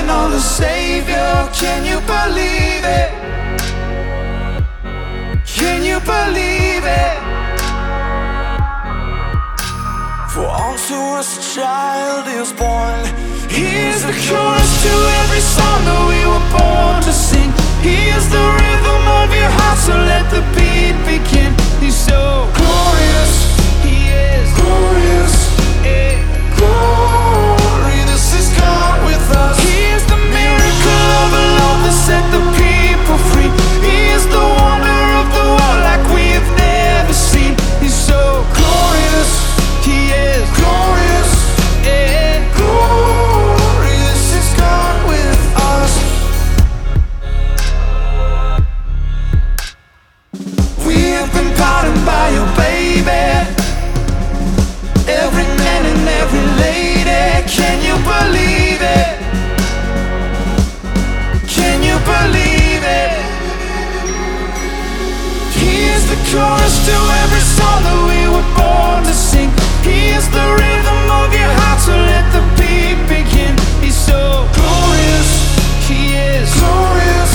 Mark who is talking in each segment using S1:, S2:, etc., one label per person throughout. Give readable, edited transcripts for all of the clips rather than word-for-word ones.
S1: eternal, the Savior. Can you believe it? Can you believe it? For unto us a child is born. He is the chorus to every song that we were born to sing. He is the rhythm of your heart, so let the beat begin. He's so glorious, He is glorious, glory. This is God with us. He is the miracle of a love that set the people free. He is the wonder of the world like we have never seen. He's so glorious, He is glorious, glory. This is God with us. We have been pardoned by your baby, every man and every lady. Can you believe it? Can you believe it? He is the chorus to every song that we were born to sing. He is the rhythm of your heart, so let the beat begin. He's so glorious, He is glorious,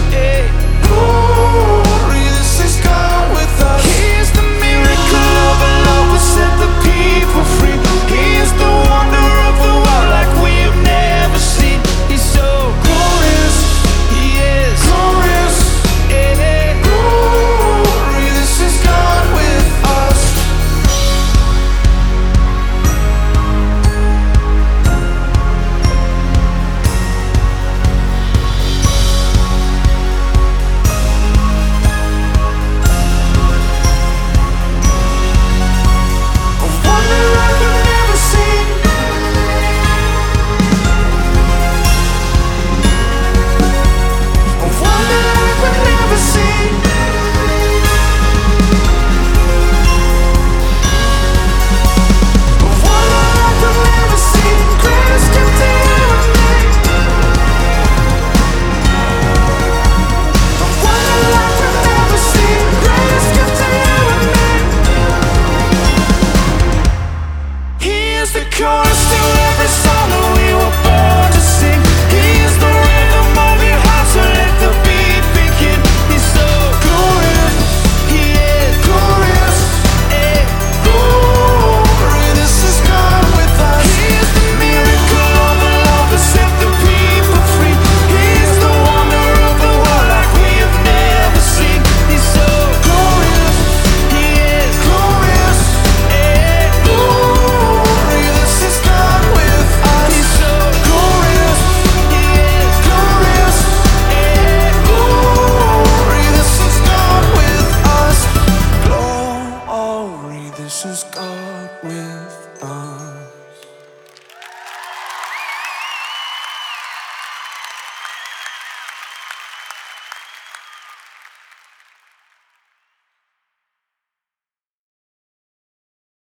S1: glory. This is God with us. He is the miracle of a love that set the people free. He is the wonder of the world like we have never seen. He's so glorious, He is glorious, glory. This is God with us. A wonder like we've never seen. A wonder like we've never seen. A wonder like we've never seen. Greatest gift He ever made. A wonder like we've never seen. Greatest gift He ever made. He is the chorus to every song that we were born to sing. He is the rhythm of your heart, so let the beat begin. He's so glorious, He is glorious, glory. This is God with us. He is the miracle of a love that set the people free. He is the wonder of the world like we have never seen. He's so glorious, He is glorious, glory. This is God with us. He's so glorious, He is glorious, glory. This is God with us. Glory. This is God with us.